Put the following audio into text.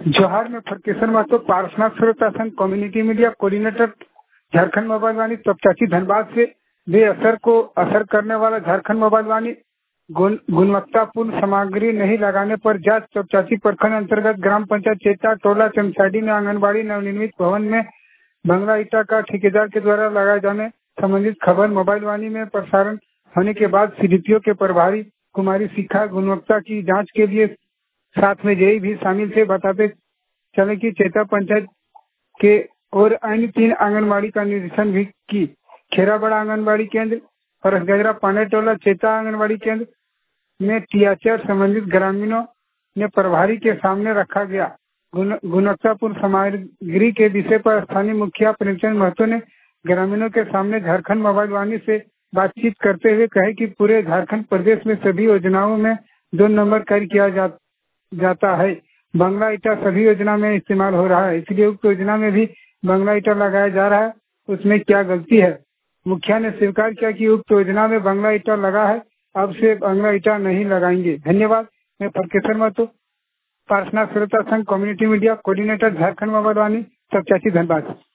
जोहार में फरकेशन महतो पार्सना श्रोता संघ community media coordinator Jharkhand mobile Vaani Tapchanchi Dhanbad से बेअसर को असर करने वाला झारखंड मोबाइल वाणी गुणवत्तापूर्ण सामग्री नहीं लगाने पर जांच तपचाची प्रखंड अंतर्गत ग्राम पंचायत चेता टोला चमसाडी में आंगनबाड़ी नवनिर्मित भवन में बंगला ईटा का ठेकेदार के द्वारा लगाए जाने संबंधित खबर मोबाइल वाणी में प्रसारण होने के बाद सीडीपीओ के प्रभारी कुमारी शिखा गुणवत्ता की जांच के लिए साथ में जेई भी शामिल थे। बताते चले कि चेता पंचायत के और अन्य 3 आंगनबाड़ी का निरीक्षण भी की। खेराबड़ा आंगनबाड़ी केंद्र और गजरा पांडे टोला चेता आंगनबाड़ी केंद्र में टीएचआर संबंधित ग्रामीणों ने प्रभारी के सामने रखा गया। गुणवत्तापूर्ण सामग्री के विषय पर स्थानीय मुखिया प्रेमचंद महतो ने ग्रामीणों के सामने झारखंड मोबाइल वाणी से बातचीत करते हुए कहे कि पूरे झारखंड प्रदेश में सभी योजनाओं में 2 नंबर कार्य किया जाता है। बंगला ईटा सभी योजना में इस्तेमाल हो रहा है, इसलिए उक्त योजना में भी बंगला ईटा लगाया जा रहा है, उसमें क्या गलती है। मुखिया ने स्वीकार किया कि उक्त योजना में बंगला ईटा लगा है, अब से बंगला ईटा नहीं लगाएंगे। धन्यवाद। मैं फरकेशन महतो पार्सना श्रोता संघ community media coordinator Jharkhand mobile Vaani Tapchanchi Dhanbad.